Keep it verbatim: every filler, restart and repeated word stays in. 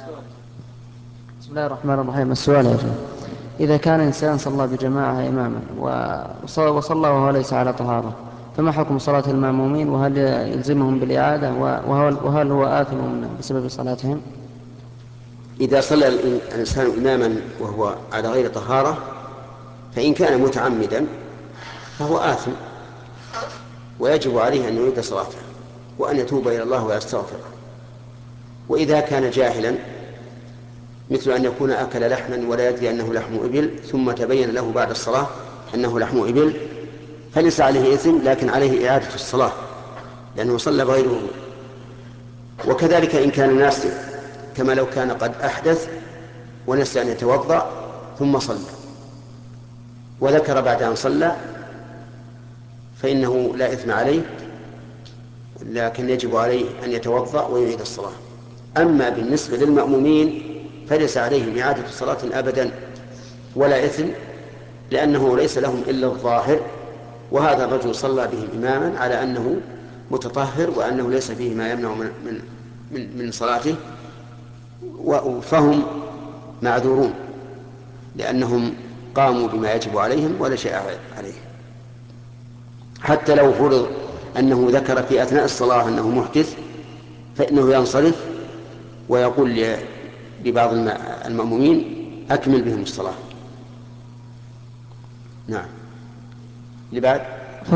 بسم الله الرحمن الرحيم. السؤال يا شيخ: إذا كان إنسان صلى بجماعة إماما وصلى وصلى وهو ليس على طهارة، فما حكم صلاة المأمومين؟ وهل يلزمهم بالإعادة؟ وهل, وهل هو آثم بسبب صلاتهم؟ إذا صلى الإنسان إماما وهو على غير طهارة، فإن كان متعمدا فهو آثم، ويجب عليه أن يعيد صلاته وأن يتوب إلى الله ويستغفره. وإذا كان جاهلا، مثل أن يكون أكل لحما ولا يدري أنه لحم إبل، ثم تبين له بعد الصلاة أنه لحم إبل، فليس عليه إثم، لكن عليه إعادة الصلاة لأنه صلى بغير. وكذلك إن كان ناسيا، كما لو كان قد أحدث ونسي أن يتوضأ ثم صلى وذكر بعد أن صلى، فإنه لا إثم عليه، لكن يجب عليه أن يتوضأ ويعيد الصلاة. أما بالنسبة للمأمومين فليس عليهم إعادة صلاة أبدا ولا إثم، لأنه ليس لهم إلا الظاهر، وهذا الرجل صلى بهم إماما على أنه متطهر وأنه ليس فيه ما يمنع من, من, من, من صلاته، فهم معذورون لأنهم قاموا بما يجب عليهم ولا شيء عليهم. حتى لو فرض أنه ذكر في أثناء الصلاة أنه محدث، فإنه ينصرف ويقول لبعض المأمومين: أكمل بهم الصلاة. نعم. اللي بعد.